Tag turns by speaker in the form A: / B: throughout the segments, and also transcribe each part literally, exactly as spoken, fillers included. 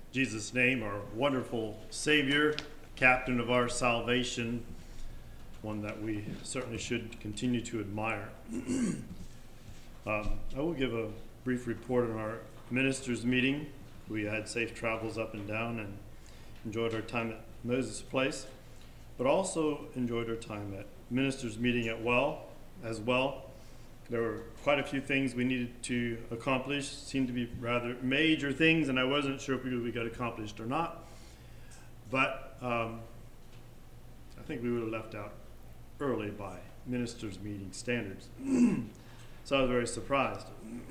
A: Jesus' name, our wonderful Savior, captain of our salvation, one that we certainly should continue to admire. um, I will give a brief report on our ministers' meeting. We had safe travels up and down and enjoyed our time at Moses Place, but also enjoyed our time at ministers' meeting at well as well. There were quite a few things we needed to accomplish. Seemed to be rather major things, and I wasn't sure if we, we got accomplished or not. But um, I think we would have left out early by ministers' meeting standards. So I was very surprised.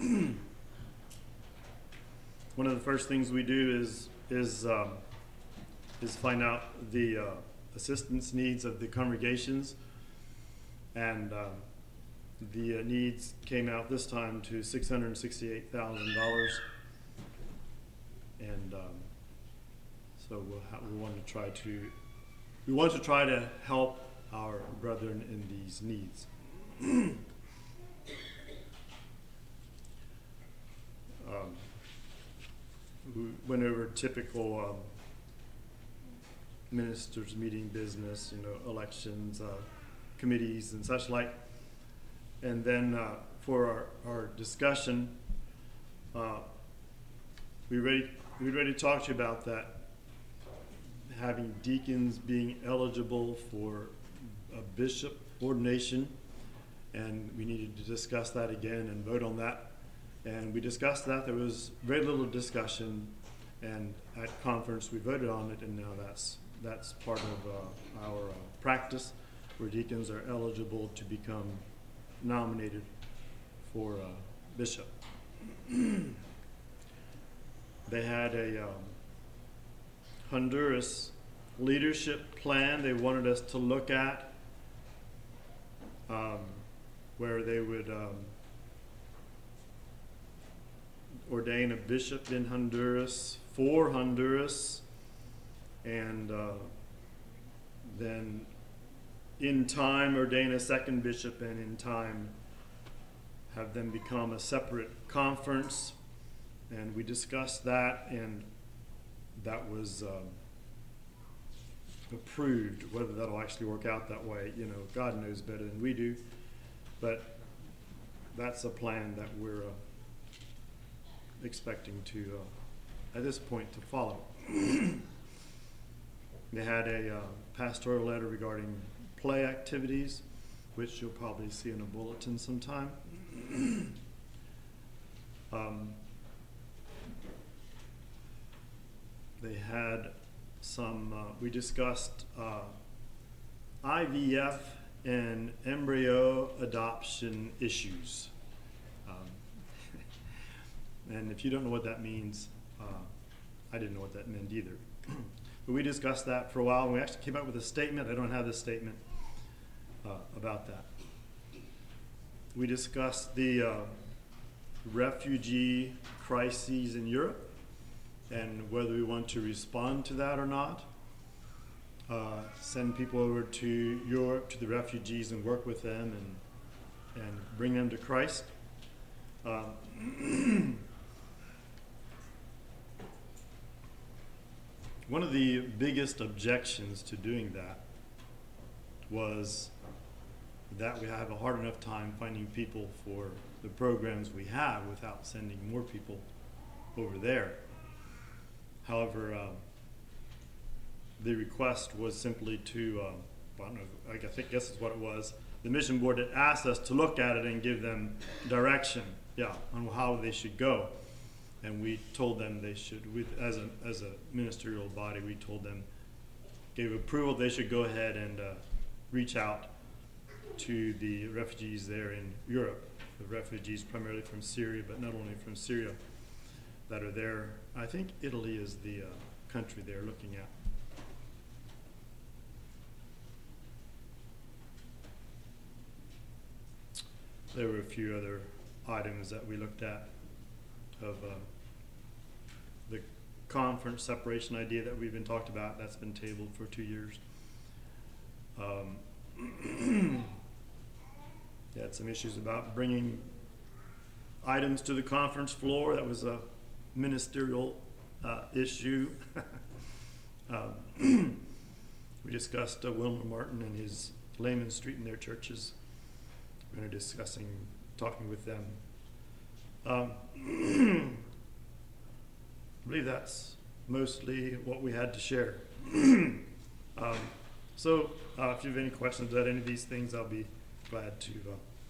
A: One of the first things we do is is um, is find out the uh, assistance needs of the congregations, and um, the uh, needs came out this time to six hundred sixty-eight thousand dollars, and um, so we'll ha- we want to try to we want to try to help our brethren in these needs. um, we went over typical um, ministers' meeting business, you know, elections, uh, committees, and such like. And then uh, for our, our discussion, uh, we ready we ready to talk to you about that, having deacons being eligible for a bishop ordination, and we needed to discuss that again and vote on that. And we discussed that. There was very little discussion, and at conference we voted on it, and now that's that's part of uh, our uh, practice, where deacons are eligible to become nominated for uh, bishop. They had a um, Honduras leadership plan they wanted us to look at, um, where they would um, ordain a bishop in Honduras for Honduras, and uh, then in time ordain a second bishop, and in time have them become a separate conference. And we discussed that, and that was um, approved. Whether that'll actually work out that way, you know, God knows better than we do, but that's a plan that we're uh, expecting to uh, at this point to follow. They had a uh, pastoral letter regarding play activities, which you'll probably see in a bulletin sometime. um, they had some, uh, we discussed uh, I V F and embryo adoption issues. Um, and if you don't know what that means, uh, I didn't know what that meant either. But we discussed that for a while, and we actually came up with a statement. I don't have this statement uh, about that. We discussed the uh, refugee crises in Europe and whether we want to respond to that or not. Uh, send people over to Europe, to the refugees, and work with them and, and bring them to Christ. Uh, One of the biggest objections to doing that was that we have a hard enough time finding people for the programs we have without sending more people over there. However, uh, the request was simply to, uh, I don't know, I think guess is what it was. The mission board had asked us to look at it and give them direction, yeah, on how they should go. And we told them they should, with, as a as a ministerial body, we told them, gave approval, they should go ahead and uh, reach out to the refugees there in Europe, the refugees primarily from Syria, but not only from Syria, that are there. I think Italy is the uh, country they're looking at. There were a few other items that we looked at of uh, the conference separation idea that we've been talked about. That's been tabled for two years. Um, they had some issues about bringing items to the conference floor. That was a ministerial uh, issue. um, we discussed uh, Wilmer Martin and his Layman Street and their churches. We're going to discussing, talking with them. Um, I believe that's mostly what we had to share. um, so uh, if you have any questions about any of these things, I'll be glad to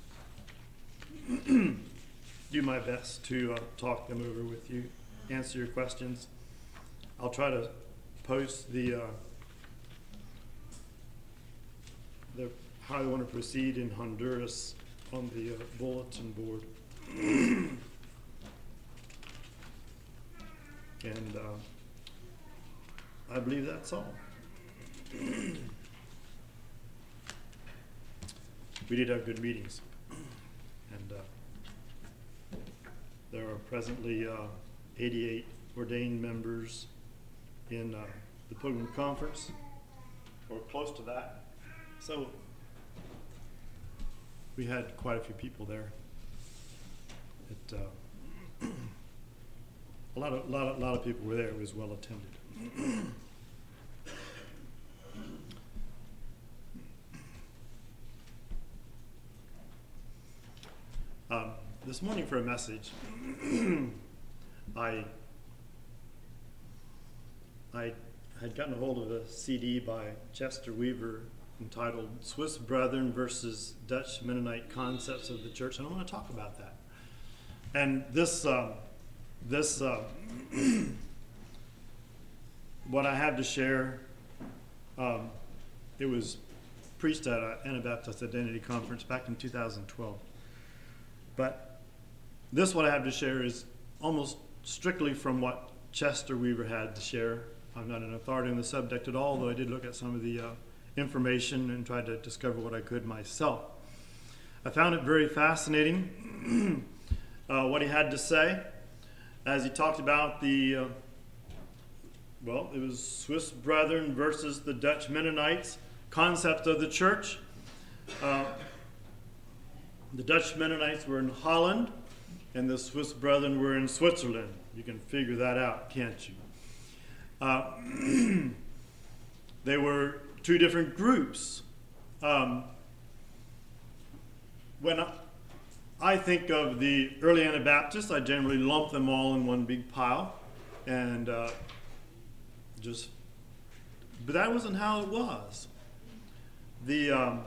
A: uh, do my best to uh, talk them over with you, answer your questions. I'll try to post the uh, the how I want to proceed in Honduras on the uh, bulletin board. And uh, I believe that's all. We did have good meetings. And uh, there are presently uh, eighty-eight ordained members in uh, the Pilgrim Conference, or close to that. So we had quite a few people there. It, uh, a lot of, lot of, lot of people were there. It was well attended. um, this morning for a message, I I had gotten a hold of a C D by Chester Weaver entitled Swiss Brethren versus Dutch Mennonite Concepts of the Church, and I want to talk about that. And this, uh, this, uh, what I have to share, um, it was preached at an Anabaptist Identity Conference back in two thousand twelve. But this, what I have to share, is almost strictly from what Chester Weaver had to share. I'm not an authority on the subject at all, though I did look at some of the uh, information and tried to discover what I could myself. I found it very fascinating uh, what he had to say as he talked about the, uh, well, it was Swiss Brethren versus the Dutch Mennonites concept of the church. Uh, the Dutch Mennonites were in Holland and the Swiss Brethren were in Switzerland. You can figure that out, can't you? Uh, they were two different groups. Um, when I, I think of the early Anabaptists, I generally lump them all in one big pile, and uh, just. But that wasn't how it was. The um,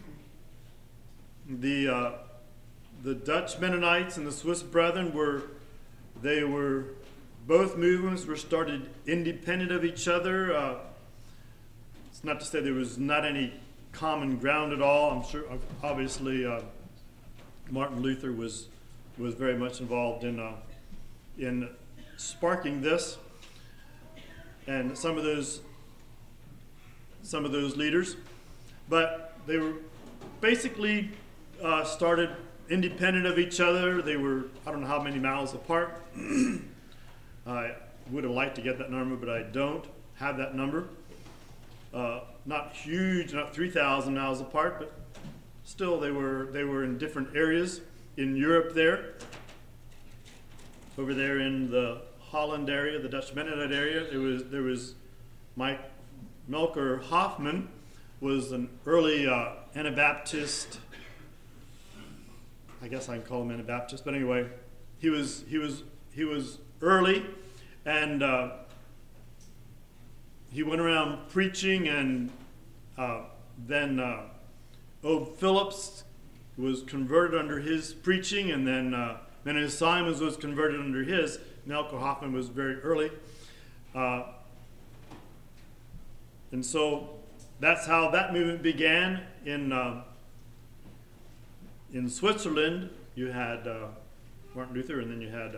A: the uh, the Dutch Mennonites and the Swiss Brethren were they were both movements were started independent of each other. Uh, It's not to say there was not any common ground at all. I'm sure, obviously, uh, Martin Luther was was very much involved in uh, in sparking this, and some of those some of those leaders, but they were basically uh, started independent of each other. They were, I don't know how many miles apart. I would have liked to get that number, but I don't have that number. Uh, not huge, not three thousand miles apart, but still they were they were in different areas in Europe there. Over there in the Holland area, the Dutch Mennonite area, there was there was Mike Melker Hoffman was an early uh, Anabaptist. I guess I can call him Anabaptist, but anyway, he was he was he was early, and uh, he went around preaching, and uh, then uh, Ode Phillips was converted under his preaching, and then uh, Menace Simons was converted under his. Melker Hoffman was very early. Uh, and so that's how that movement began. In uh, in Switzerland, you had uh, Martin Luther, and then you had, uh,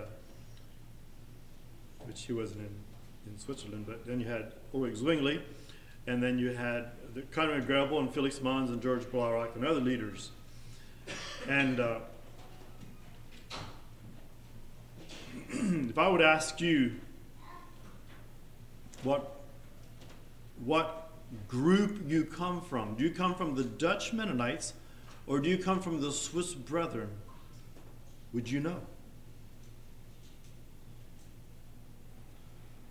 A: which he wasn't in, in Switzerland, but then you had Ulrich Zwingli, and then you had the Conrad Grebel and Felix Manz and George Blaurock and other leaders. And uh, if I would ask you what what group you come from, do you come from the Dutch Mennonites or do you come from the Swiss Brethren? Would you know?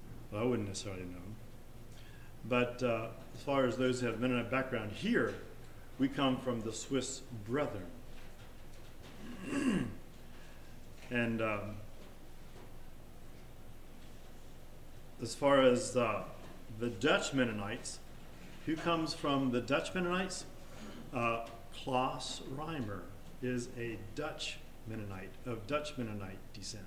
A: I wouldn't necessarily know. But uh, as far as those who have Mennonite background here, we come from the Swiss Brethren. And um, as far as uh, the Dutch Mennonites, who comes from the Dutch Mennonites? Uh, Klaas Reimer is a Dutch Mennonite, of Dutch Mennonite descent.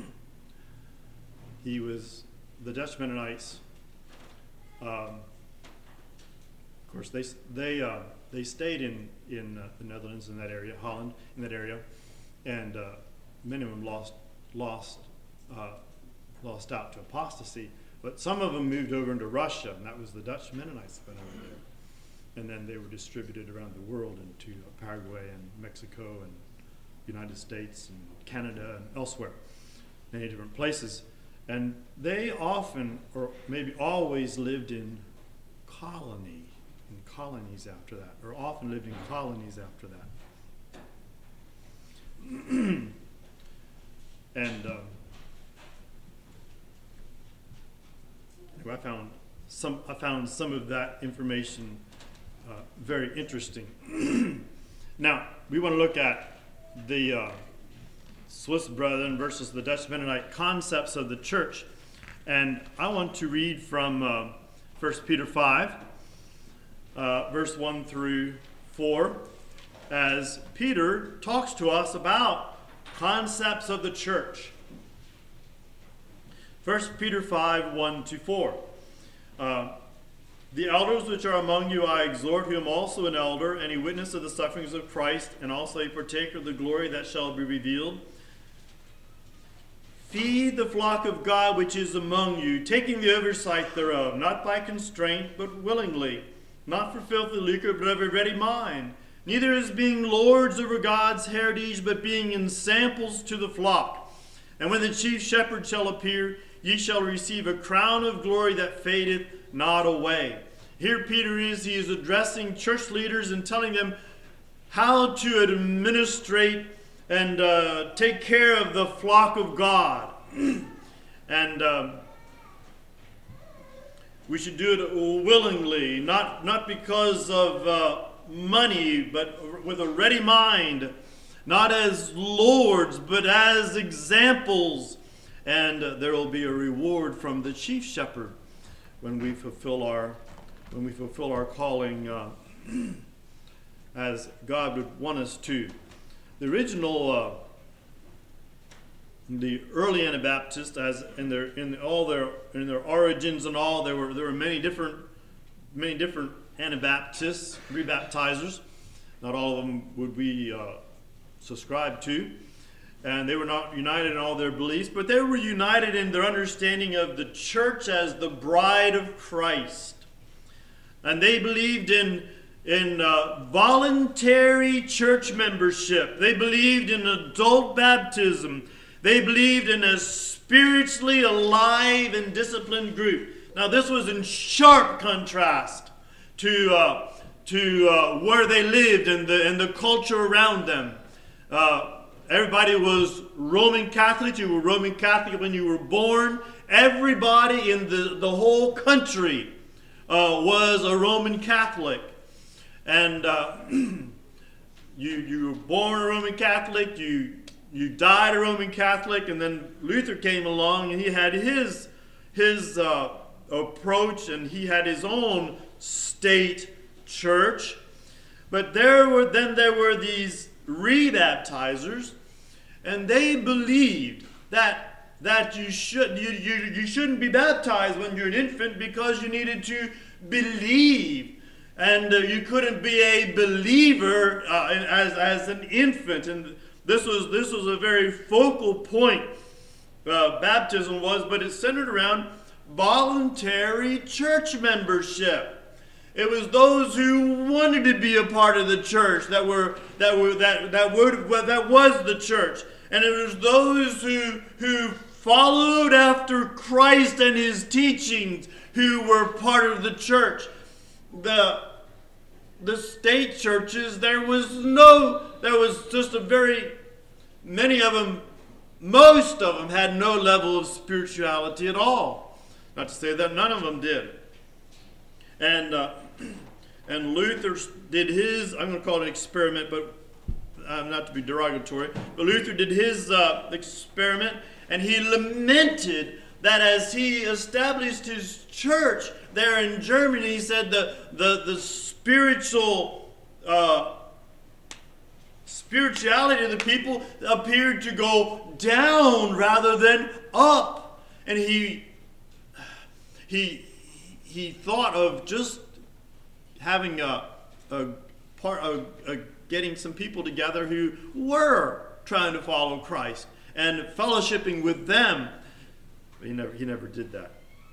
A: He was, the Dutch Mennonites, um, of course, they they uh, they stayed in in uh, the Netherlands, in that area, Holland, in that area, and uh, many of them lost lost uh, lost out to apostasy. But some of them moved over into Russia, and that was the Dutch Mennonites that went over there. And then they were distributed around the world into Paraguay and Mexico and United States and Canada and elsewhere, many different places. And they often, or maybe always, lived in colony, in colonies after that, or often lived in colonies after that. And um, anyway, I found some. I found some of that information uh, very interesting. Now we want to look at the uh, Swiss Brethren versus the Dutch Mennonite concepts of the church, and I want to read from uh, First Peter five, uh, verse one through four, as Peter talks to us about concepts of the church. First Peter five, one to four. Uh, the elders which are among you I exhort, whom also an elder, and a witness of the sufferings of Christ, and also a partaker of the glory that shall be revealed. Feed the flock of God which is among you, taking the oversight thereof, not by constraint, but willingly, not for filthy lucre, but of a ready mind, neither as being lords over God's heritage, but being ensamples to the flock. And when the chief shepherd shall appear, ye shall receive a crown of glory that fadeth not away. Here Peter is, he is addressing church leaders and telling them how to administrate and uh, take care of the flock of God. And um, we should do it willingly, not, not because of uh, money, but with a ready mind, not as lords, but as examples. And uh, there will be a reward from the chief shepherd when we fulfill our when we fulfill our calling uh, as God would want us to. The original, uh, the early Anabaptists, as in their in all their in their origins and all, there were there were many different many different Anabaptists, rebaptizers. Not all of them would we uh, subscribe to. And they were not united in all their beliefs, but they were united in their understanding of the church as the bride of Christ. And they believed in, in uh, voluntary church membership. They believed in adult baptism. They believed in a spiritually alive and disciplined group. Now this was in sharp contrast to, uh, to uh, where they lived and the, and the culture around them. Uh, Everybody was Roman Catholic. You were Roman Catholic when you were born. Everybody in the, the whole country uh, was a Roman Catholic. And uh, you, you were born a Roman Catholic. You, you died a Roman Catholic. And then Luther came along and he had his, his uh, approach, and he had his own state church. But there were then there were these rebaptizers, and they believed that that you should you, you you shouldn't be baptized when you're an infant because you needed to believe, and uh, you couldn't be a believer uh, as as an infant. And this was this was a very focal point. Uh, baptism was, but it centered around voluntary church membership. It was those who wanted to be a part of the church that were that were that that were that was the church, and it was those who who followed after Christ and His teachings who were part of the church. The the state churches, there was no, there was just a very many of them, most of them had no level of spirituality at all. Not to say that none of them did. And uh, and Luther did his, I'm going to call it an experiment, but um, not to be derogatory, but Luther did his uh, experiment, and he lamented that as he established his church there in Germany, he said the the, the spiritual uh, spirituality of the people appeared to go down rather than up. And he he he thought of just having a, a part of a, getting some people together who were trying to follow Christ and fellowshipping with them. But he never he never did that.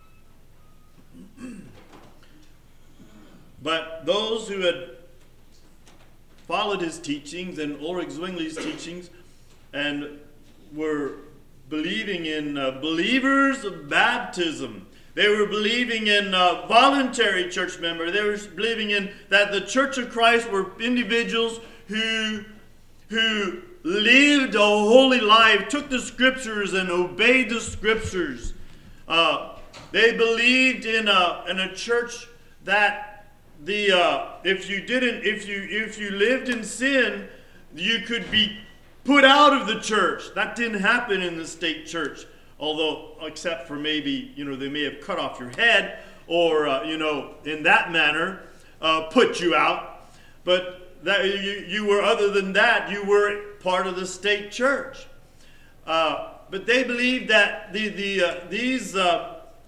A: But those who had followed his teachings and Ulrich Zwingli's teachings and were believing in uh, believers of baptism. They were believing in uh, voluntary church member. They were believing in that the Church of Christ were individuals who, who lived a holy life, took the scriptures and obeyed the scriptures. Uh, they believed in a, in a church that the uh, if you didn't if you if you lived in sin, you could be put out of the church. That didn't happen in the state church, although except for maybe, you know, they may have cut off your head or uh, you know, in that manner uh, put you out. But that you you were other than that you were part of the state church. Uh, but they believed that the the uh, these. Uh,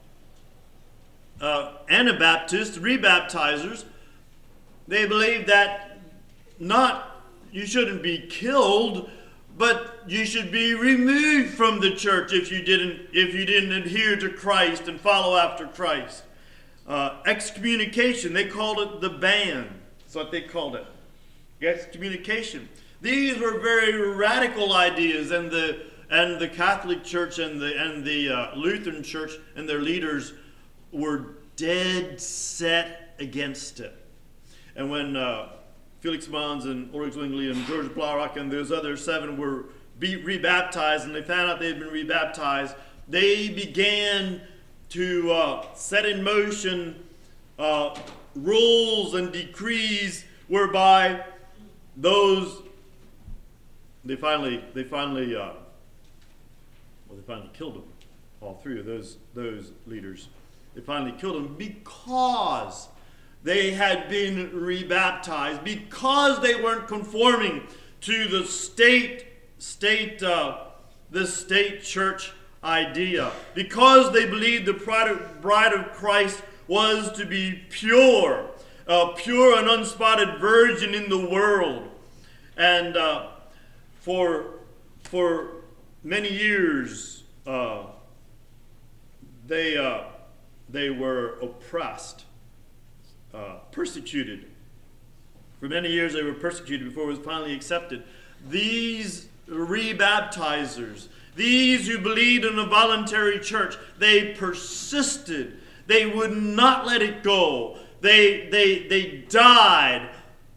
A: Uh, Anabaptists, rebaptizers, they believe that not you shouldn't be killed, but you should be removed from the church if you didn't if you didn't adhere to Christ and follow after Christ. Uh, excommunication, they called it the ban. That's what they called it. Excommunication. These were very radical ideas, and the and the Catholic Church and the and the uh, Lutheran Church and their leaders were dead set against it. And when uh, Felix Manz and Ulrich Zwingli and George Blaurock and those other seven were be rebaptized, and they found out they had been rebaptized, they began to uh, set in motion uh, rules and decrees whereby those they finally they finally uh, well they finally killed them, all three of those those leaders. They finally killed them because they had been rebaptized, because they weren't conforming to the state, state, uh, the state church idea, because they believed the bride of, bride of Christ was to be pure, a pure and unspotted virgin in the world, and uh, for for many years uh, they. Uh, They were oppressed, uh, persecuted. For many years they were persecuted before it was finally accepted. These rebaptizers, these who believed in a voluntary church, they persisted. They would not let it go. They, they, they died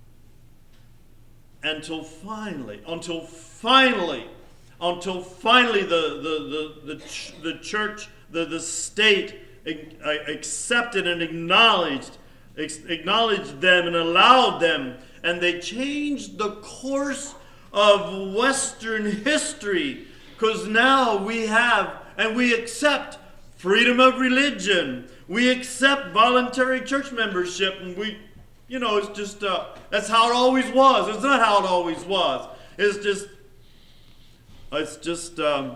A: until finally, until finally, until finally the, the, the, the, the church, the, the state, accepted and acknowledged acknowledged them and allowed them, and they changed the course of Western history, because now we have and we accept freedom of religion, we accept voluntary church membership, and we, you know, it's just uh, that's how it always was. It's not how it always was. It's just it's just um,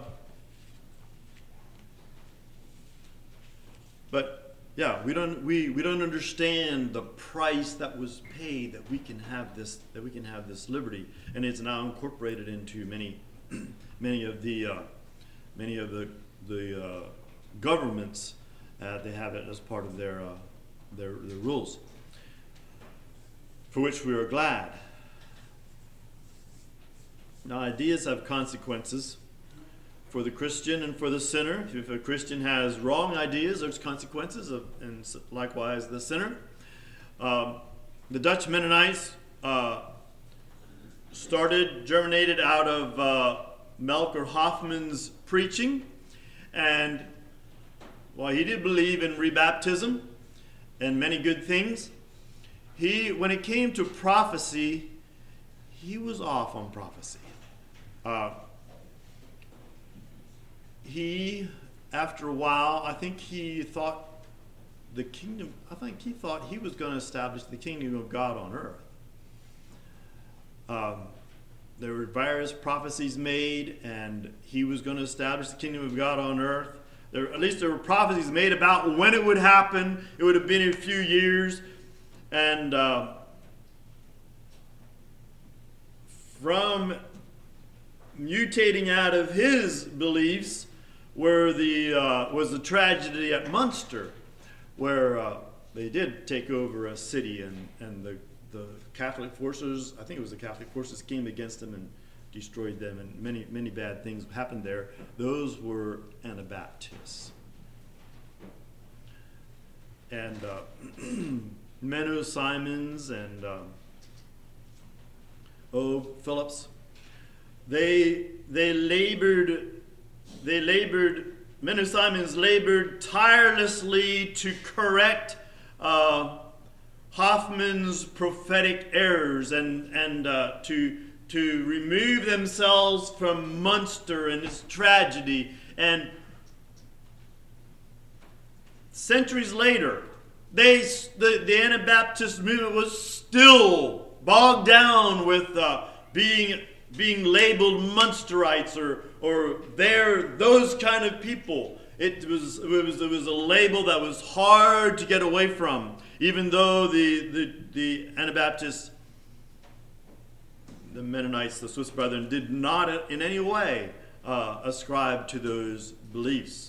A: But yeah, we don't we, we don't understand the price that was paid that we can have this that we can have this liberty, and it's now incorporated into many many of the uh, many of the the uh, governments. Uh, they have it as part of their uh, their their rules, for which we are glad. Now, ideas have consequences. For the Christian and for the sinner. If a Christian has wrong ideas, there's consequences, of, and likewise the sinner. Um, the Dutch Mennonites uh, started, germinated out of uh, Melker Hoffman's preaching, and while he did believe in rebaptism and many good things, he, when it came to prophecy, he was off on prophecy. Uh, he, after a while, I think he thought the kingdom, I think he thought he was going to establish the kingdom of God on earth. Um, there were various prophecies made, and he was going to establish the kingdom of God on earth. There, at least there were prophecies made about when it would happen. It would have been in a few years. And uh, from mutating out of his beliefs were the, uh, was the tragedy at Munster, where uh, they did take over a city, and, and the, the Catholic forces, I think it was the Catholic forces, came against them and destroyed them, and many, many bad things happened there. Those were Anabaptists. And uh, Menno Simons and um, O. Phillips, they, they labored, they labored, Menno Simons labored tirelessly to correct uh, Hoffman's prophetic errors and, and uh, to to remove themselves from Munster and its tragedy. And centuries later, they the, the Anabaptist movement was still bogged down with uh, being being labeled Munsterites or or they're those kind of people. It was it was it was a label that was hard to get away from, even though the the, the Anabaptists, the Mennonites, the Swiss Brethren, did not in any way uh, ascribe to those beliefs.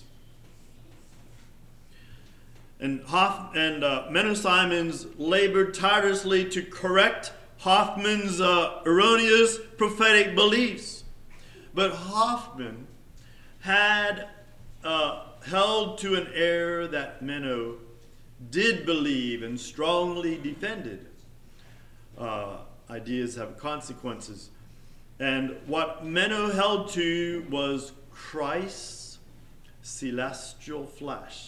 A: And Hoff and uh, Menno Simons labored tirelessly to correct Hoffman's uh, erroneous prophetic beliefs. But Hoffman had uh, held to an error that Menno did believe and strongly defended. Uh, ideas have consequences. And what Menno held to was Christ's celestial flesh.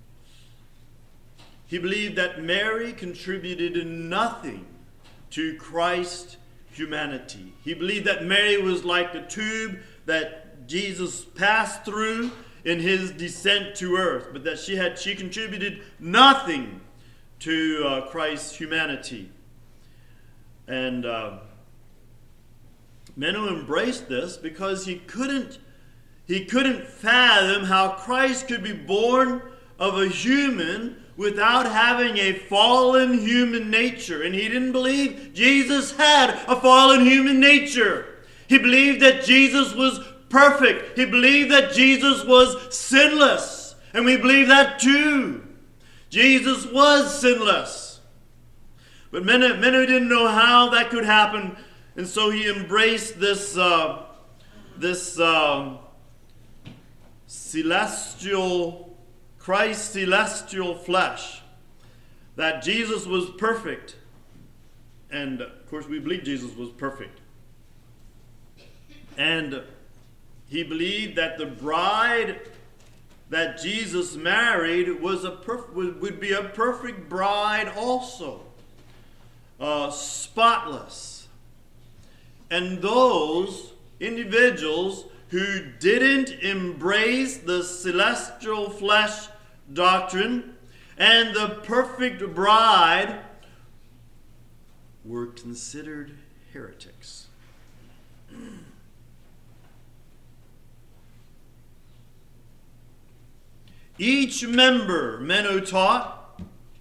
A: He believed that Mary contributed nothing to Christ's humanity. He believed that Mary was like the tube that Jesus passed through in his descent to earth, but that she had she contributed nothing to uh, Christ's humanity. And uh, Menno embraced this because he couldn't he couldn't fathom how Christ could be born of a human without having a fallen human nature. And he didn't believe Jesus had a fallen human nature. He believed that Jesus was perfect. He believed that Jesus was sinless. And we believe that too. Jesus was sinless. But Menno, Menno didn't know how that could happen. And so he embraced this, uh, this uh, celestial, Christ's celestial flesh. That Jesus was perfect. And of course we believe Jesus was perfect. And he believed that the bride that Jesus married was a perf- would, would be a perfect bride also. Uh, spotless. And those individuals who didn't embrace the celestial flesh doctrine and the perfect bride were considered heretics. Each member, Menno taught,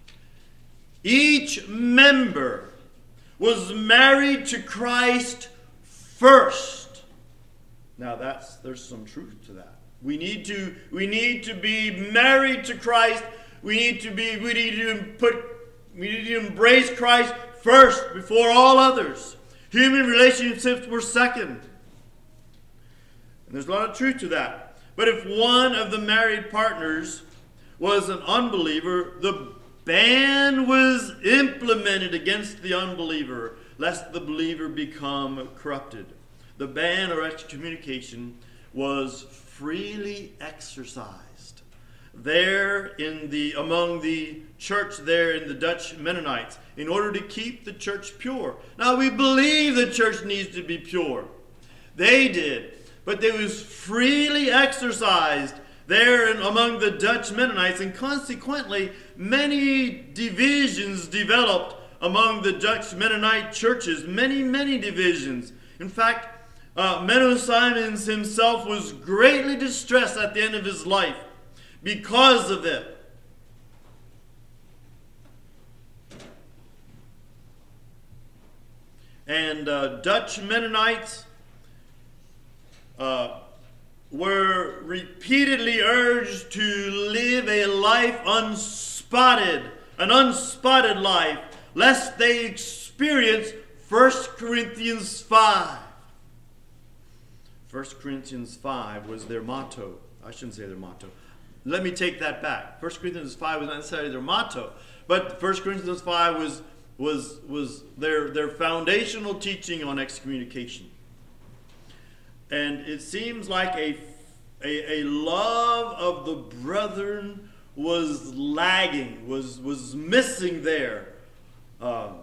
A: each member was married to Christ first. Now that's there's some truth to that. We need to we need to be married to Christ. We need to be we need to put we need to embrace Christ first before all others. Human relationships were second. And there's a lot of truth to that. But if one of the married partners was an unbeliever, the ban was implemented against the unbeliever, lest the believer become corrupted. The ban or excommunication was freely exercised. there in the among the church there in the Dutch Mennonites in order to keep the church pure. Now we believe the church needs to be pure. They did, but it was freely exercised there in, among the Dutch Mennonites, and consequently many divisions developed among the Dutch Mennonite churches. Many, many divisions. In fact, uh, Menno Simons himself was greatly distressed at the end of his life because of it. And uh, Dutch Mennonites uh, were repeatedly urged to live a life unspotted, an unspotted life, lest they experience First Corinthians five. First Corinthians five was their motto. I shouldn't say their motto. Let me take that back. First Corinthians five was not necessarily their motto, but First Corinthians five was was was their their foundational teaching on excommunication. And it seems like a a, a love of the brethren was lagging, was was missing there. Um,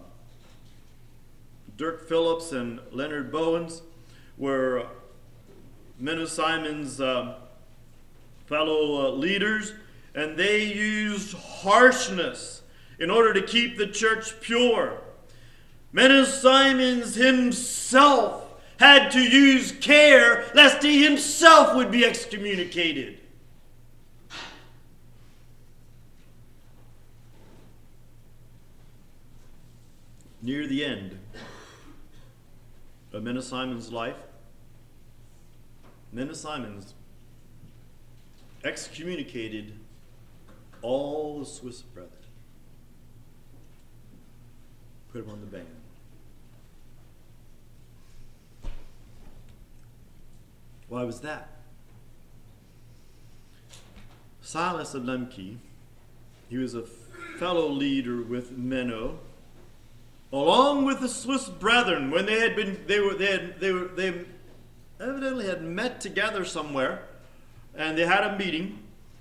A: Dirk Phillips and Leonard Bowens were Menno Simons' uh, fellow uh, leaders, and they used harshness in order to keep the church pure. Menno Simons himself had to use care lest he himself would be excommunicated. Near the end of Menno Simons' life, Menno Simons excommunicated all the Swiss brethren. Put them on the ban. Why was that? Silas of Lemke, he was a fellow leader with Menno, along with the Swiss brethren. When they had been, they were, they had, they were, they evidently had met together somewhere, and they had a meeting.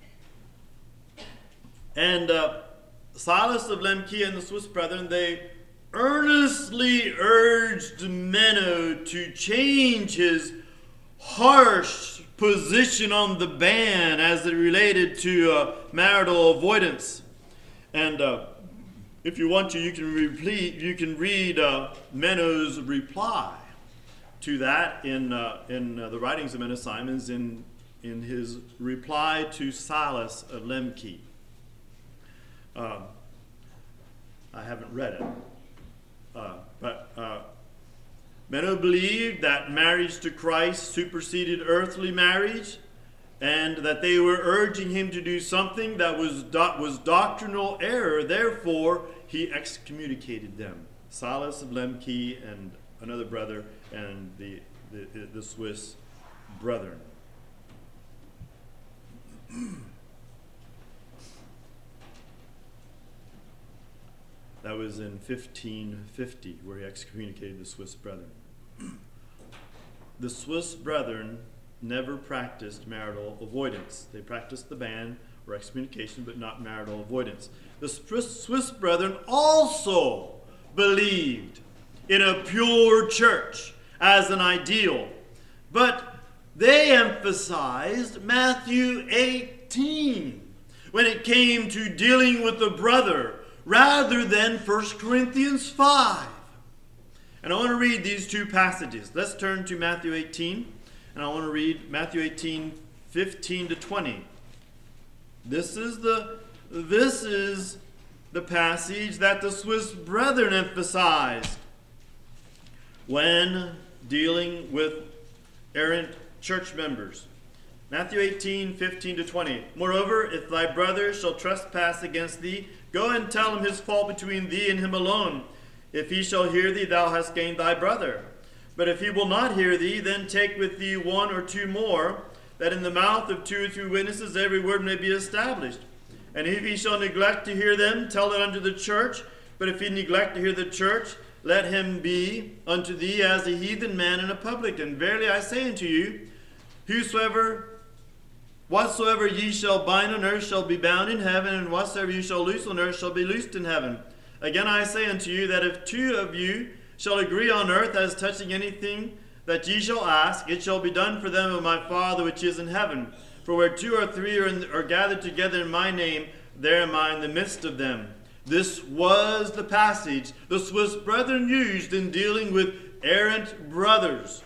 A: And uh, Silas of Lemke and the Swiss brethren, they earnestly urged Menno to change his harsh position on the ban as it related to uh, marital avoidance. And uh, if you want to, you can repeat, you can read uh, Menno's reply to that in uh, in uh, the writings of Menno Simons in in his reply to Silas of Lemke. Uh, I haven't read it, uh, but uh, Menno believed that marriage to Christ superseded earthly marriage, and that they were urging him to do something that was do- was doctrinal error. Therefore, he excommunicated them, Silas of Lemke and another brother, and the the, the Swiss brethren. That was in fifteen fifty, where he excommunicated the Swiss brethren. The Swiss brethren never practiced marital avoidance. They practiced the ban or excommunication, but not marital avoidance. The Swiss brethren also believed in a pure church as an ideal, but they emphasized Matthew eighteen when it came to dealing with the brother, rather than First Corinthians five. And I want to read these two passages. Let's turn to Matthew eighteen, and I want to read Matthew eighteen, fifteen to twenty. This is the this is the passage that the Swiss brethren emphasized when dealing with errant church members. Matthew eighteen, fifteen to twenty. Moreover, if thy brother shall trespass against thee, go and tell him his fault between thee and him alone. If he shall hear thee, thou hast gained thy brother. But if he will not hear thee, then take with thee one or two more, that in the mouth of two or three witnesses every word may be established. And if he shall neglect to hear them, tell it unto the church. But if he neglect to hear the church, let him be unto thee as a heathen man and a publican. Verily I say unto you, whosoever Whatsoever ye shall bind on earth shall be bound in heaven, and whatsoever ye shall loose on earth shall be loosed in heaven. Again I say unto you, that if two of you shall agree on earth as touching anything that ye shall ask, it shall be done for them of my Father which is in heaven. For where two or three are, in, are gathered together in my name, there am I in the midst of them. This was the passage the Swiss brethren used in dealing with errant brothers.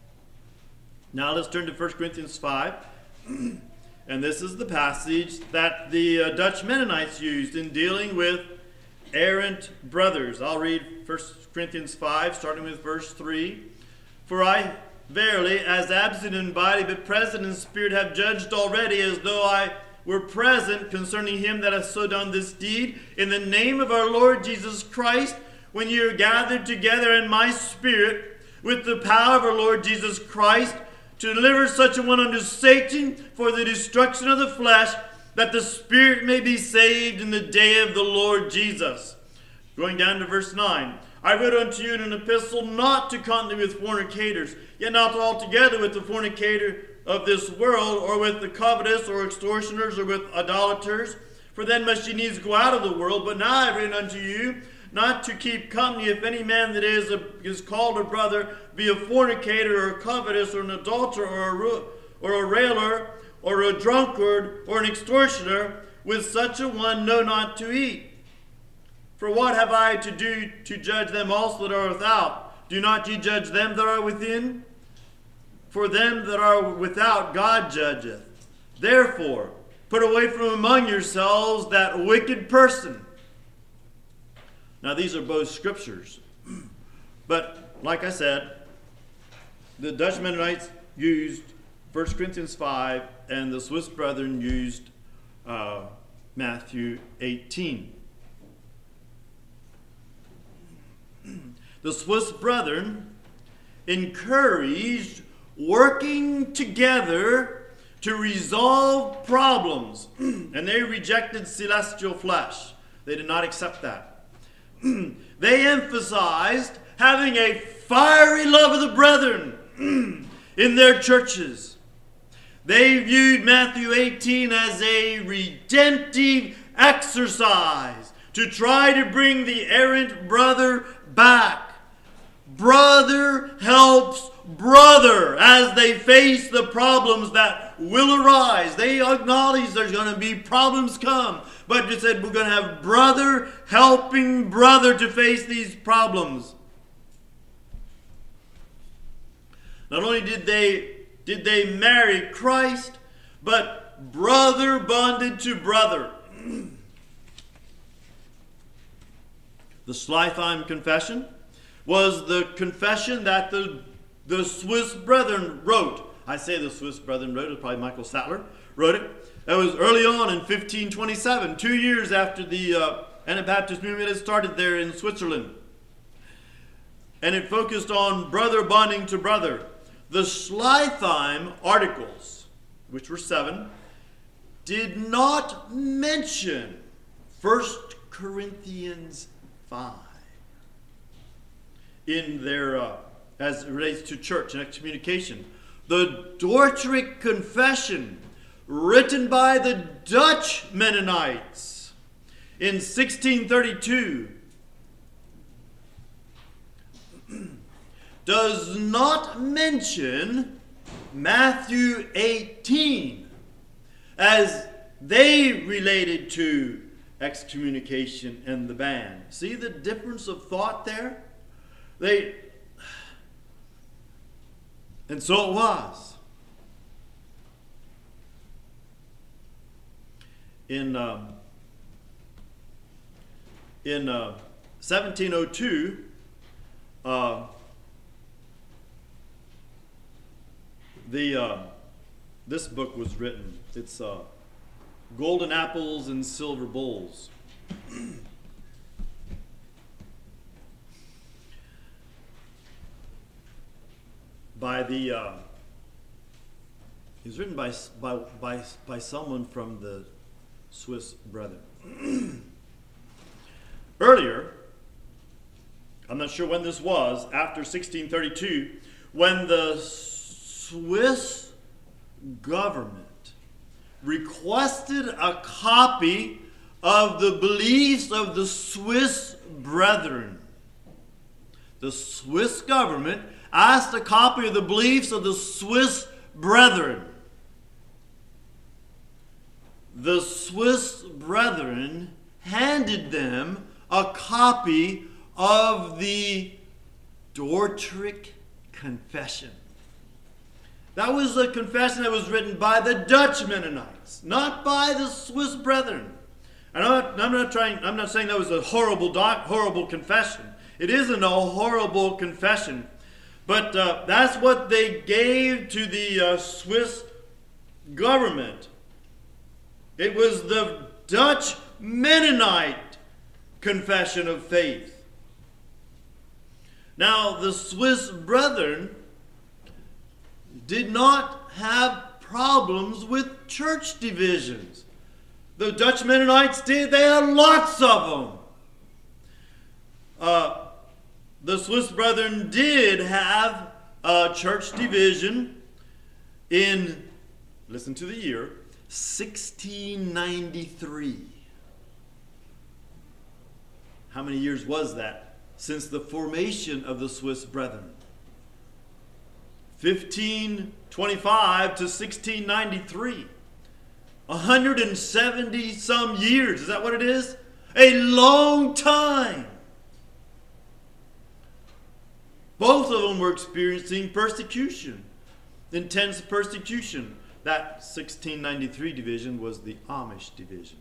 A: Now let's turn to First Corinthians five. And this is the passage that the uh, Dutch Mennonites used in dealing with errant brothers. I'll read First Corinthians five, starting with verse three. For I verily, as absent in body, but present in spirit, have judged already, as though I were present, concerning him that hath so done this deed, in the name of our Lord Jesus Christ, when ye are gathered together in my spirit, with the power of our Lord Jesus Christ, to deliver such a one unto Satan for the destruction of the flesh, that the spirit may be saved in the day of the Lord Jesus. Going down to verse nine. I wrote unto you in an epistle not to contend with fornicators, yet not altogether with the fornicator of this world, or with the covetous, or extortioners, or with idolaters, for then must ye needs go out of the world. But now I have written unto you not to keep company if any man that is a, is called a brother be a fornicator, or a covetous, or an adulterer, or a, or a railer, or a drunkard, or an extortioner. With such a one know not to eat. For what have I to do to judge them also that are without? Do not ye judge them that are within? For them that are without God judgeth. Therefore, put away from among yourselves that wicked person. Now these are both scriptures. But, like I said, the Dutch Mennonites used First Corinthians five, and the Swiss brethren used uh, Matthew eighteen. The Swiss brethren encouraged working together to resolve problems, and they rejected celestial flesh. They did not accept that. They emphasized having a fiery love of the brethren in their churches. They viewed Matthew eighteen as a redemptive exercise to try to bring the errant brother back. Brother helps brother as they face the problems that will arise. They acknowledge there's going to be problems come, but they said we're going to have brother helping brother to face these problems. Not only did they did they marry Christ, but brother bonded to brother. The Schleitheim Confession was the confession that the, the Swiss brethren wrote. I say the Swiss brethren wrote it, probably Michael Sattler wrote it. It was early on in fifteen twenty-seven, two years after the uh, Anabaptist movement had started there in Switzerland. And it focused on brother bonding to brother. The Schleitheim articles, which were seven, did not mention First Corinthians five in their, uh, as it relates to church and excommunication. The Dordrecht Confession, written by the Dutch Mennonites in sixteen thirty-two, does not mention Matthew eighteen as they related to excommunication and the ban. See the difference of thought there? They, and so it was. In um, in uh, seventeen oh two, uh, the uh, this book was written. It's uh, Golden Apples and Silver Bowls. By the, uh, it was written by, by, by, by someone from the Swiss Brethren. Earlier, I'm not sure when this was, after sixteen thirty-two, when the Swiss government requested a copy of the beliefs of the Swiss Brethren. The Swiss government asked a copy of the beliefs of the Swiss Brethren. The Swiss Brethren handed them a copy of the Dordrecht Confession. That was a confession that was written by the Dutch Mennonites, not by the Swiss Brethren. And I'm not, I'm not trying. I'm not saying that was a horrible, doc, horrible confession. It isn't a horrible confession, but uh, that's what they gave to the uh, Swiss government. It was the Dutch Mennonite Confession of Faith. Now, the Swiss Brethren did not have problems with church divisions. The Dutch Mennonites did. They had lots of them. Uh, the Swiss Brethren did have a church division in, listen to the year, sixteen ninety-three. How many years was that since the formation of the Swiss Brethren? fifteen twenty-five to sixteen ninety-three. one hundred seventy some years. Is that what it is? A long time. Both of them were experiencing persecution, intense persecution. That sixteen ninety-three division was the Amish division.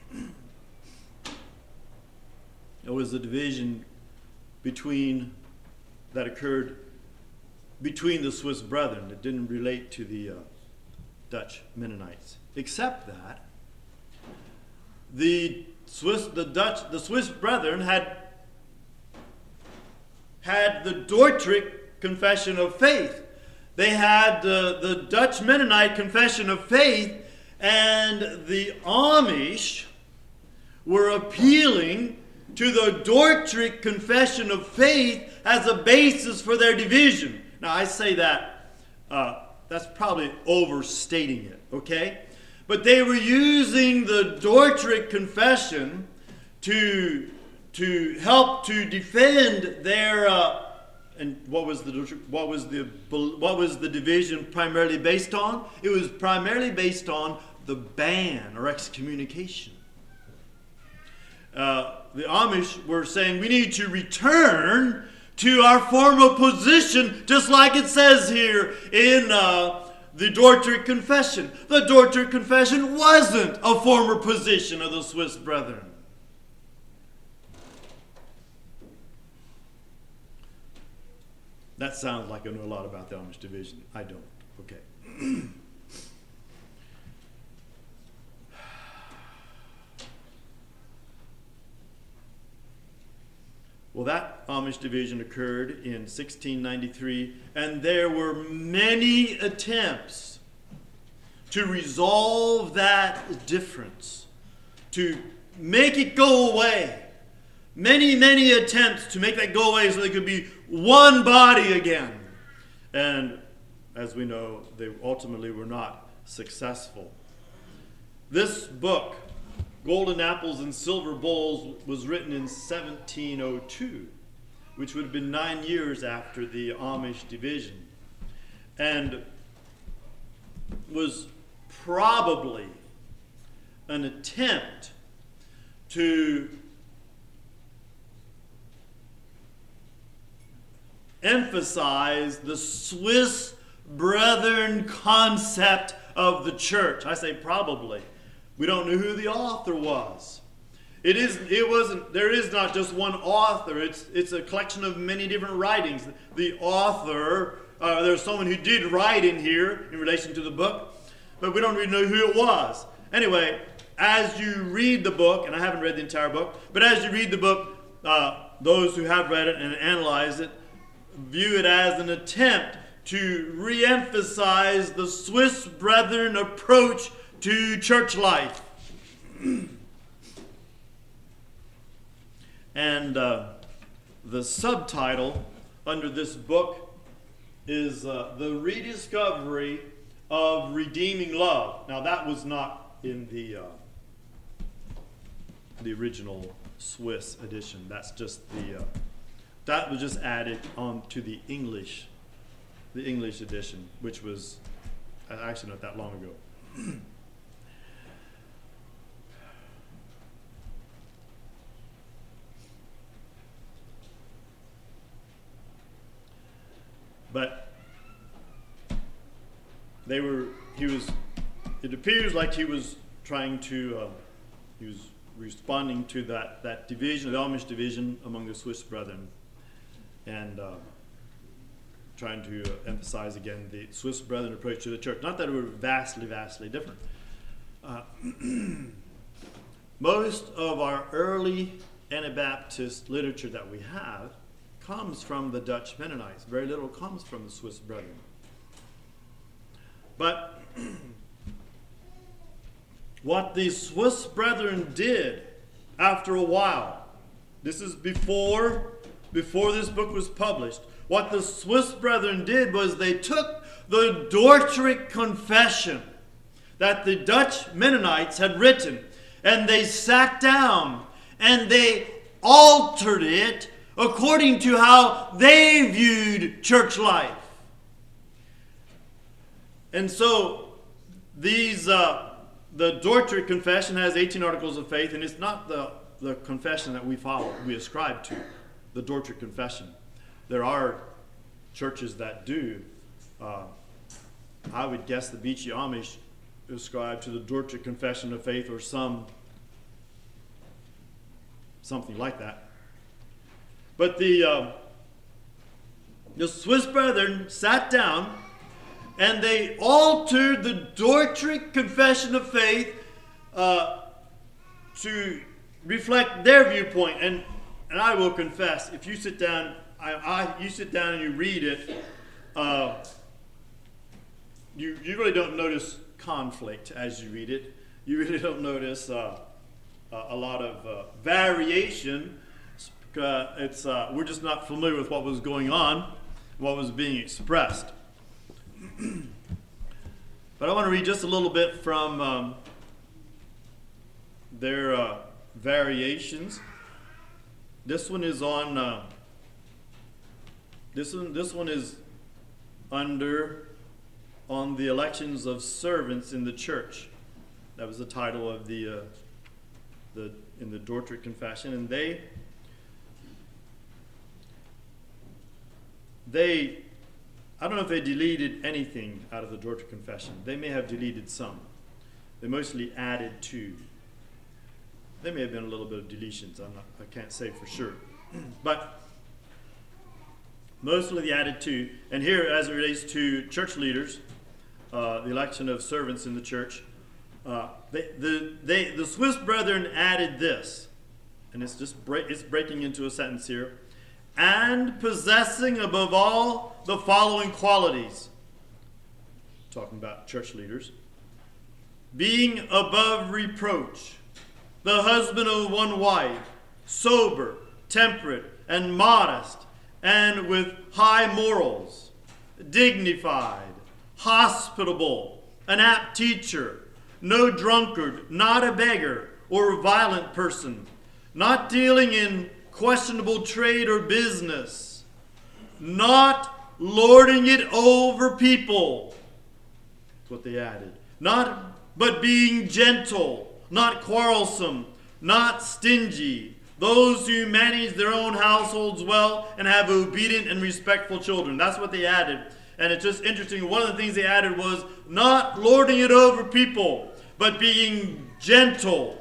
A: It was a division between that occurred between the Swiss Brethren. It didn't relate to the uh, Dutch Mennonites, except that the Swiss, the Dutch, the Swiss Brethren had had the Dordrecht Confession of Faith. They had uh, the Dutch Mennonite Confession of Faith, and the Amish were appealing to the Dordrecht Confession of Faith as a basis for their division. Now, I say that, uh, that's probably overstating it, okay? But they were using the Dordrecht Confession to, to help to defend their, uh, and what was the what was the what was the division primarily based on? It was primarily based on the ban or excommunication. Uh, the Amish were saying we need to return to our former position, just like it says here in uh, the Dordrecht Confession. The Dordrecht Confession wasn't a former position of the Swiss Brethren. That sounds like I know a lot about the Amish division. I don't. Okay. Well, that Amish division occurred in sixteen ninety-three, and there were many attempts to resolve that difference, to make it go away. Many, many attempts to make that go away so they could be one body again. And as we know, they ultimately were not successful. This book, Golden Apples and Silver Bowls, was written in seventeen oh two, which would have been nine years after the Amish division, and was probably an attempt to emphasize the Swiss Brethren concept of the church. I say probably. We don't know who the author was. It is. It wasn't. There is not just one author. It's it's a collection of many different writings. The author. Uh, there's someone who did write in here in relation to the book, but we don't really know who it was. Anyway, as you read the book, and I haven't read the entire book, but as you read the book, uh, those who have read it and analyzed it view it as an attempt to re-emphasize the Swiss Brethren approach to church life. And uh, the subtitle under this book is uh, The Rediscovery of redeeming love. Now that was not in the uh, the original Swiss edition. That's just the uh, that was just added on to the English the English edition, which was uh, actually not that long ago. But they were, he was, it appears like he was trying to, uh, he was responding to that, that division, the Amish division among the Swiss brethren, and uh, trying to uh, emphasize again the Swiss brethren approach to the church. Not that it were vastly, vastly different. Uh, most of our early Anabaptist literature that we have comes from the Dutch Mennonites. Very little comes from the Swiss brethren. But what the Swiss brethren did after a while, this is before, before this book was published, what the Swiss brethren did was they took the Dordrecht Confession that the Dutch Mennonites had written, and they sat down and they altered it according to how they viewed church life. And so these, uh, the Dordrecht Confession has eighteen articles of faith, and it's not the, the confession that we follow, we ascribe to, the Dordrecht Confession. There are churches that do. Uh, I would guess the Beachy Amish ascribe to the Dordrecht Confession of Faith, or some something like that. But the uh, the Swiss brethren sat down and they altered the Dordrecht Confession of Faith uh, to reflect their viewpoint. And and I will confess, if you sit down, I, I you sit down and you read it, uh, you you really don't notice conflict as you read it. You really don't notice uh, a lot of uh, variation. Uh, it's uh, we're just not familiar with what was going on, what was being expressed. But I want to read just a little bit from um, their uh, variations. This one is on. Uh, this one. This one is under on the elections of servants in the church. That was the title of the uh, the in the Dordrecht Confession, and they. They, I don't know if they deleted anything out of the Dordrecht Confession. They may have deleted some. They mostly added to. There may have been a little bit of deletions. I'm not, I can't say for sure. But mostly they added to. And here, as it relates to church leaders, uh, the election of servants in the church, uh, they, the, they, the Swiss brethren added this. And it's just break, it's breaking into a sentence here. And possessing above all the following qualities. Talking about church leaders. Being above reproach. The husband of one wife. Sober, temperate, and modest. And with high morals. Dignified. Hospitable. An apt teacher. No drunkard. Not a beggar or violent person. Not dealing in questionable trade or business, not lording it over people. That's what they added. Not, but being gentle, not quarrelsome, not stingy. Those who manage their own households well and have obedient and respectful children. That's what they added. And it's just interesting. One of the things they added was not lording it over people, but being gentle.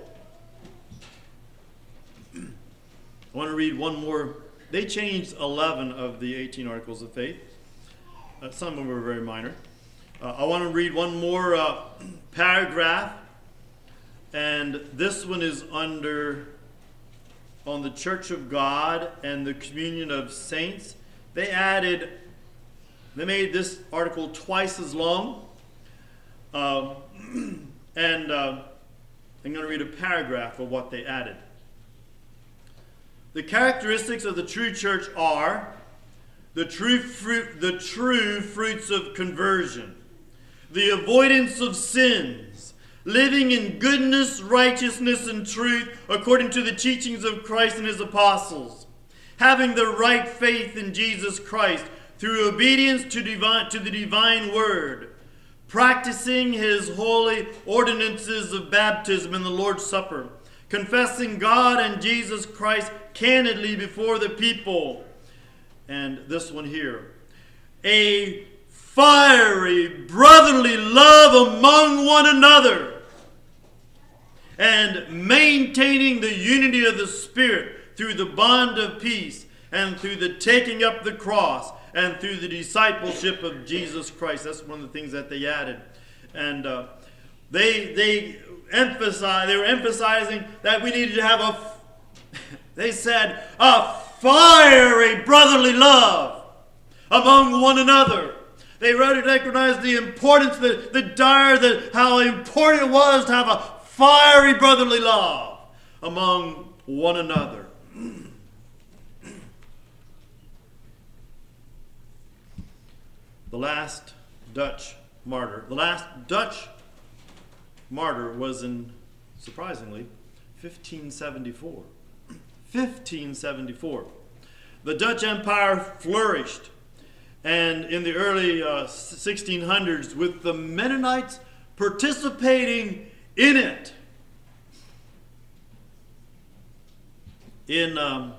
A: I want to read one more. They changed eleven of the eighteen articles of faith. Uh, some of them were very minor. Uh, I want to read one more uh, paragraph. And this one is under, on the Church of God and the communion of saints. They added, they made this article twice as long. Uh, and uh, I'm going to read a paragraph of what they added. The characteristics of the true church are the true fruit, the true fruits of conversion, the avoidance of sins, living in goodness, righteousness, and truth according to the teachings of Christ and his apostles, having the right faith in Jesus Christ through obedience to, divine, to the divine word, practicing his holy ordinances of baptism and the Lord's Supper, confessing God and Jesus Christ candidly before the people. And this one here, a fiery brotherly love among one another, and maintaining the unity of the Spirit through the bond of peace, and through the taking up the cross, and through the discipleship of Jesus Christ. That's one of the things that they added. And uh, they they emphasize they were emphasizing that we needed to have a, they said, a fiery brotherly love among one another. They recognized the importance, the, the dire, the, how important it was to have a fiery brotherly love among one another. The last Dutch martyr, the last Dutch martyr was in, surprisingly, fifteen seventy-four. fifteen seventy-four. The Dutch Empire flourished, and in the early uh, sixteen hundreds, with the Mennonites participating in it. In um,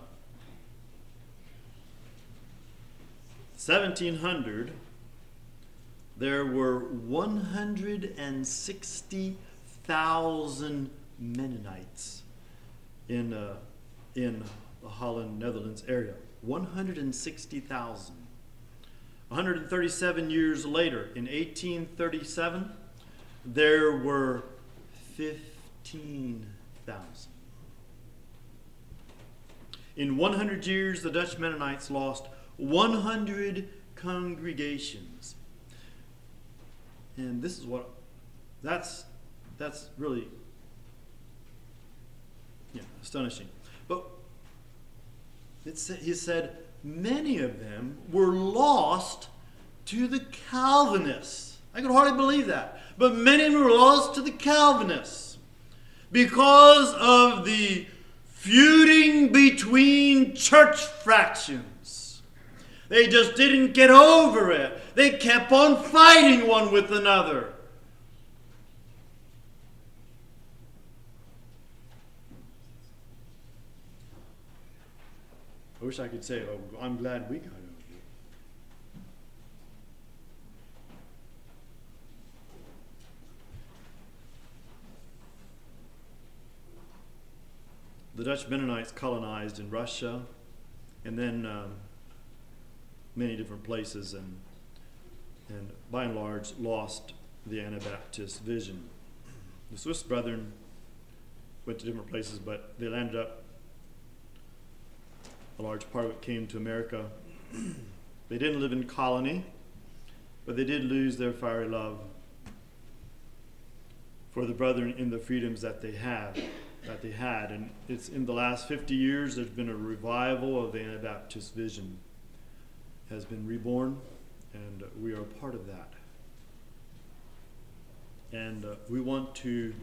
A: seventeen hundred, there were one hundred sixty thousand Mennonites in uh, in the Holland, Netherlands area. one hundred sixty thousand. one hundred thirty-seven years later, in eighteen thirty-seven, there were fifteen thousand. In one hundred years, the Dutch Mennonites lost one hundred congregations. And this is what, that's, that's really, yeah, astonishing. But it sa- he said many of them were lost to the Calvinists. I could hardly believe that. But many were lost to the Calvinists because of the feuding between church fractions. They just didn't get over it. They kept on fighting one with another. I wish I could say, oh, I'm glad we got over it. The Dutch Mennonites colonized in Russia, and then um, many different places, and and by and large lost the Anabaptist vision. The Swiss Brethren went to different places, but they landed up, a large part of it came to America. They didn't live in colony, but they did lose their fiery love for the brethren in the freedoms that they have, that they had. And it's in the last fifty years, there's been a revival of the Anabaptist vision, has been reborn, and we are a part of that. And uh, we want to,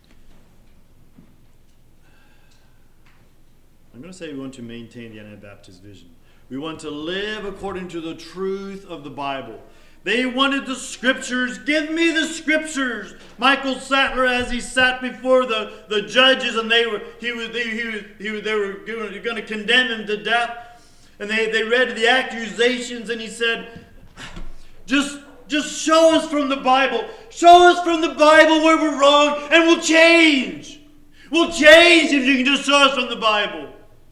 A: I'm going to say we want to maintain the Anabaptist vision. We want to live according to the truth of the Bible. They wanted the scriptures. Give me the scriptures. Michael Sattler, as he sat before the, the judges, and they were he was they, he was, he was, they were going to condemn him to death, and they, they read the accusations, and he said, just just show us from the Bible. Show us from the Bible where we're wrong, and we'll change. We'll change if you can just show us from the Bible.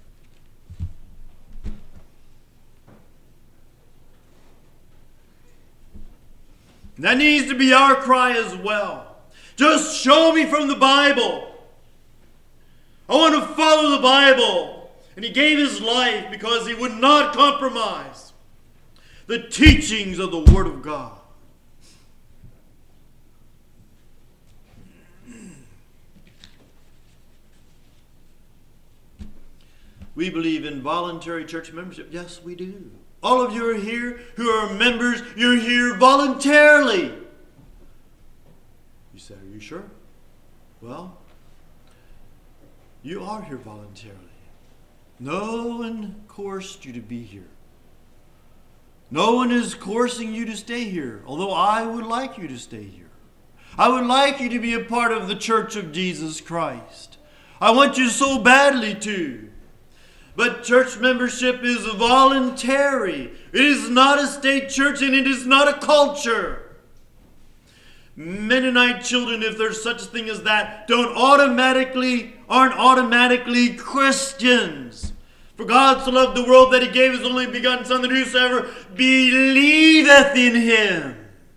A: That needs to be our cry as well. Just show me from the Bible. I want to follow the Bible. And he gave his life because he would not compromise the teachings of the Word of God. We believe in voluntary church membership. Yes, we do. All of you are here who are members. You're here voluntarily. said, are you sure? Well, you are here voluntarily. No one coerced you to be here. No one is coercing you to stay here, although I would like you to stay here. I would like you to be a part of the Church of Jesus Christ. I want you so badly to. But church membership is voluntary. It is not a state church and it is not a culture. Mennonite children, if there's such a thing as that, don't automatically, aren't automatically Christians. For God so loved the world that he gave his only begotten Son, that whosoever believeth in him.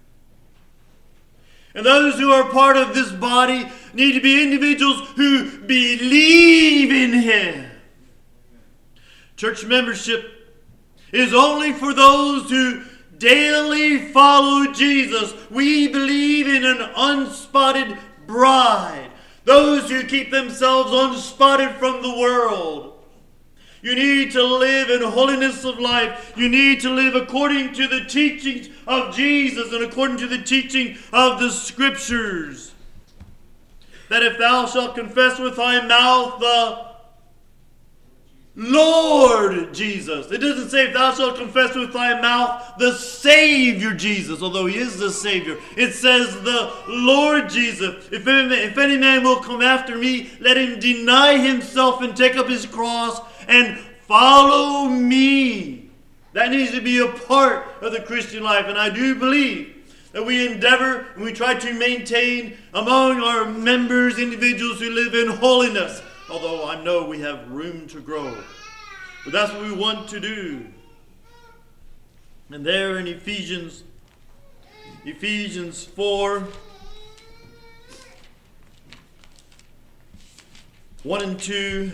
A: And those who are part of this body need to be individuals who believe in him. Church membership is only for those who daily follow Jesus. We believe in an unspotted bride. Those who keep themselves unspotted from the world. You need to live in holiness of life. You need to live according to the teachings of Jesus and according to the teaching of the Scriptures. That if thou shalt confess with thy mouth the Lord Jesus. It doesn't say if thou shalt confess with thy mouth the Savior Jesus, although he is the Savior. It says the Lord Jesus. If any, if any man will come after me, let him deny himself and take up his cross and follow me. That needs to be a part of the Christian life. And I do believe that we endeavor and we try to maintain among our members individuals who live in holiness. Although I know we have room to grow. But that's what we want to do. And there in Ephesians, Ephesians four, one and two.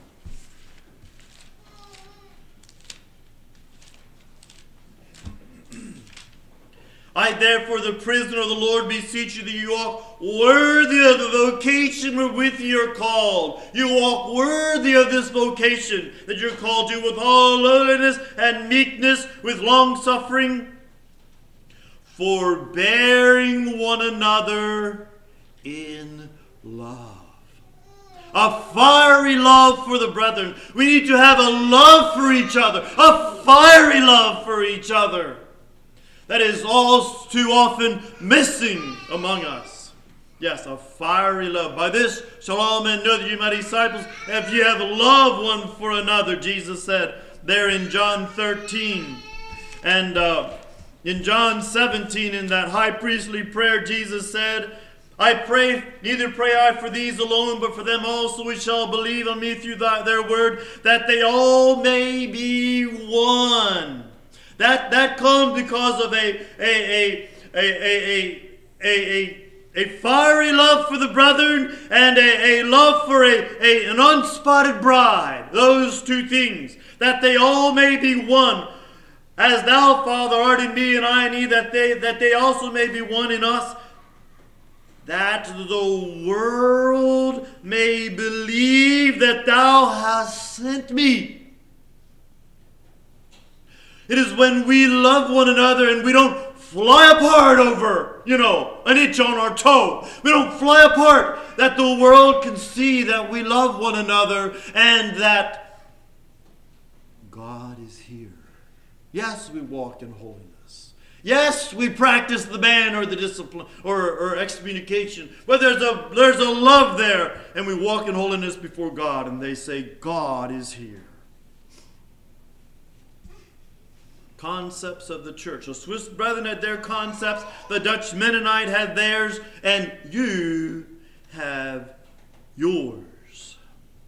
A: I therefore, the prisoner of the Lord, beseech you that you walk worthy of the vocation wherewith you are called. You walk worthy of this vocation that you're called to, with all lowliness and meekness, with long suffering, forbearing one another in love. A fiery love for the brethren. We need to have a love for each other. A fiery love for each other. That is all too often missing among us. Yes, a fiery love. By this shall all men know that you are my disciples, if you have love one for another, Jesus said there in John thirteen. And uh, in John seventeen, in that high priestly prayer, Jesus said, I pray, neither pray I for these alone, but for them also which shall believe on me through thy, their word, that they all may be one. That that comes because of a a a a a a a, a fiery love for the brethren and a, a love for a, a an unspotted bride. Those two things, that they all may be one, as thou, Father, art in me and I in thee, that they that they also may be one in us, that the world may believe that thou hast sent me. It is when we love one another and we don't fly apart over, you know, an itch on our toe. We don't fly apart, that the world can see that we love one another and that God is here. Yes, we walk in holiness. Yes, we practice the ban or the discipline or, or excommunication. But there's a, there's a love there. And we walk in holiness before God and they say, God is here. Concepts of the church. The Swiss Brethren had their concepts, the Dutch Mennonite had theirs, and you have yours.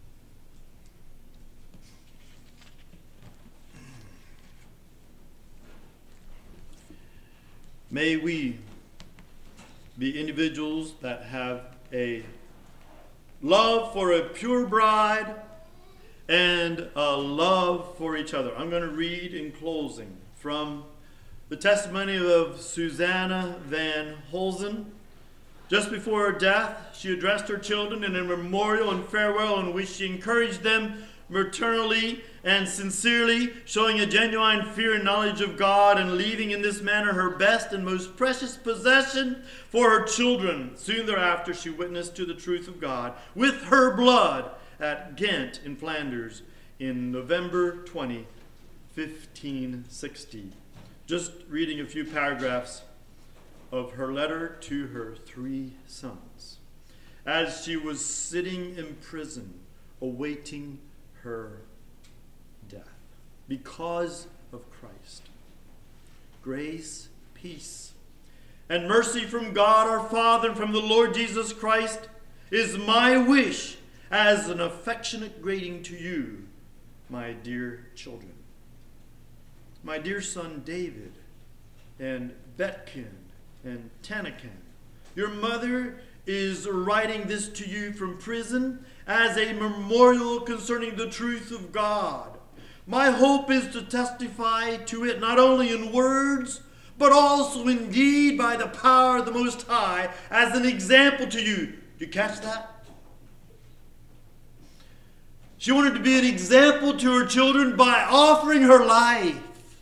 A: May we be individuals that have a love for a pure bride and a love for each other. I'm going to read in closing from the testimony of Susanna Van Holzen. Just before her death, she addressed her children in a memorial and farewell in which she encouraged them maternally and sincerely, showing a genuine fear and knowledge of God, and leaving in this manner her best and most precious possession for her children. Soon thereafter she witnessed to the truth of God with her blood at Ghent in Flanders in November twentieth, fifteen sixty. Just reading a few paragraphs of her letter to her three sons as she was sitting in prison awaiting her death because of Christ. Grace, peace, and mercy from God our Father and from the Lord Jesus Christ is my wish as an affectionate greeting to you, my dear children. My dear son David and Betkin and Tanakan, your mother is writing this to you from prison as a memorial concerning the truth of God. My hope is to testify to it not only in words, but also in deed by the power of the Most High as an example to you. Do you catch that? She wanted to be an example to her children by offering her life.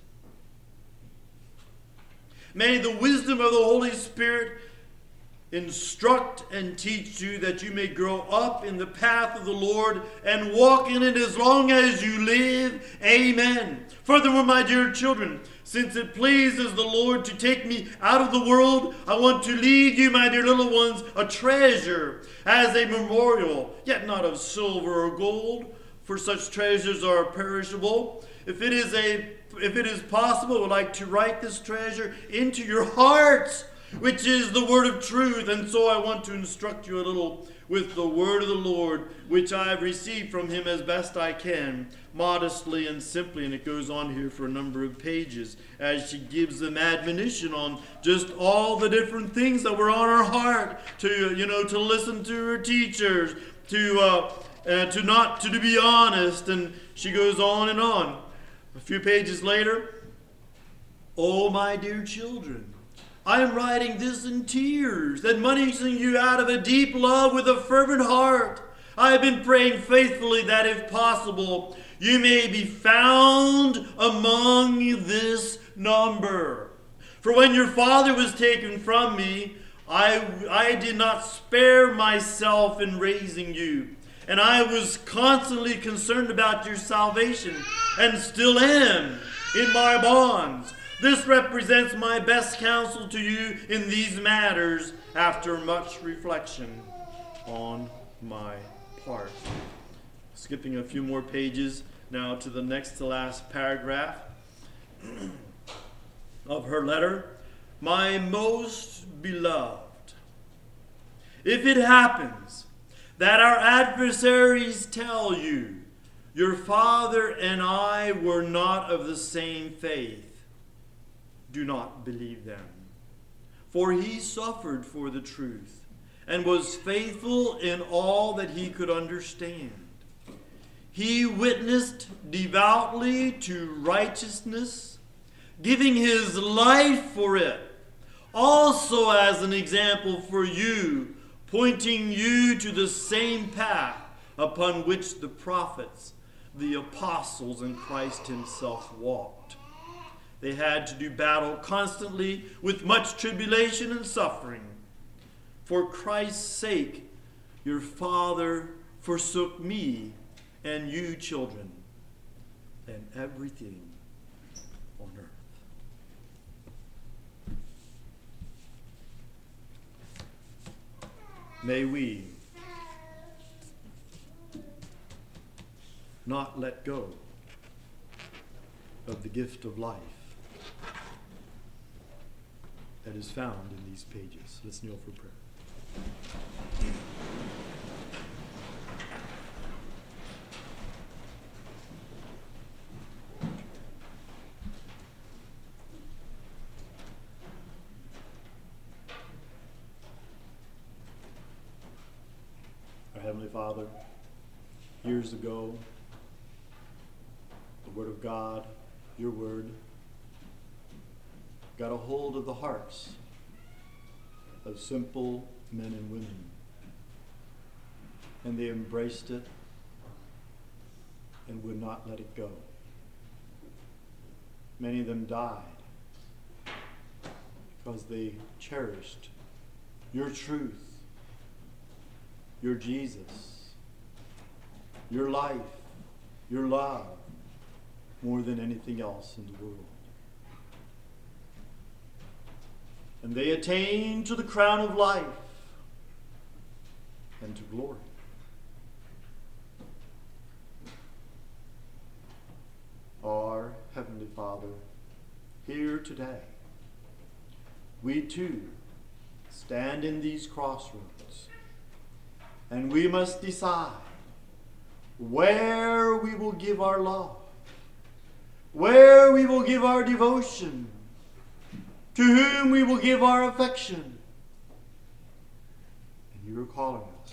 A: May the wisdom of the Holy Spirit instruct and teach you that you may grow up in the path of the Lord and walk in it as long as you live. Amen. Furthermore, my dear children, since it pleases the Lord to take me out of the world, I want to leave you, my dear little ones, a treasure as a memorial, yet not of silver or gold, for such treasures are perishable. If it is a If it is possible, I would like to write this treasure into your hearts, which is the word of truth. And so I want to instruct you a little with the word of the Lord, which I have received from him as best I can, modestly and simply. And it goes on here for a number of pages as she gives them admonition on just all the different things that were on her heart, to, you know, to listen to her teachers, to, uh, uh, to not, to, to be honest. And she goes on and on. A few pages later, oh, my dear children, I am writing this in tears, admonishing you out of a deep love with a fervent heart. I have been praying faithfully that, if possible, you may be found among this number. For when your father was taken from me, I, I did not spare myself in raising you. And I was constantly concerned about your salvation, and still am in my bonds. This represents my best counsel to you in these matters after much reflection on my part. Skipping a few more pages now to the next to last paragraph of her letter. My most beloved, if it happens that our adversaries tell you, your father and I were not of the same faith, do not believe them. For he suffered for the truth and was faithful in all that he could understand. He witnessed devoutly to righteousness, giving his life for it, also as an example for you, pointing you to the same path upon which the prophets, the apostles, and Christ himself walked. They had to do battle constantly with much tribulation and suffering. For Christ's sake, your father forsook me and you, children, and everything on earth. May we not let go of the gift of life that is found in these pages. Let's kneel for prayer. Our Heavenly Father, years ago, the Word of God, your Word, got a hold of the hearts of simple men and women. And they embraced it. and would not let it go. Many of them died because they cherished your truth, your Jesus, your life, your love, more than anything else in the world. And they attained to the crown of life and to glory. Our Heavenly Father, here today, we too stand in these crossroads, and we must decide where we will give our love, where we will give our devotion, to whom we will give our affection. And you are calling us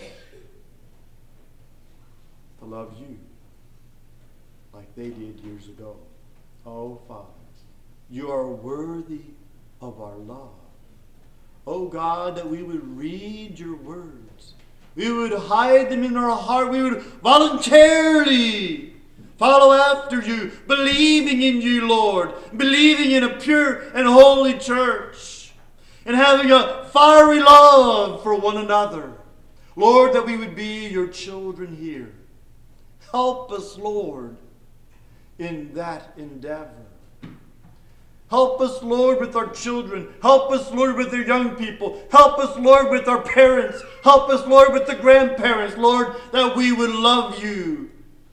A: to love you like they did years ago. Oh, Father, you are worthy of our love. Oh, God, that we would read your words. We would hide them in our heart. We would voluntarily follow after you, believing in you, Lord, believing in a pure and holy church, and having a fiery love for one another. Lord, that we would be your children here. Help us, Lord, in that endeavor. Help us, Lord, with our children. Help us, Lord, with our young people. Help us, Lord, with our parents. Help us, Lord, with the grandparents, Lord, that we would love you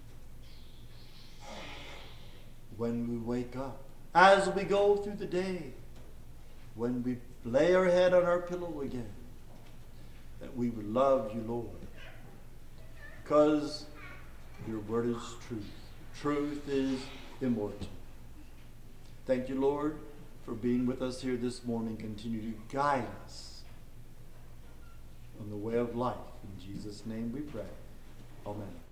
A: when we wake up, as we go through the day, when we lay our head on our pillow again, that we would love you, Lord, because your word is truth. Truth is immortal. Thank you, Lord, for being with us here this morning. Continue to guide us on the way of life. In Jesus' name we pray. Amen.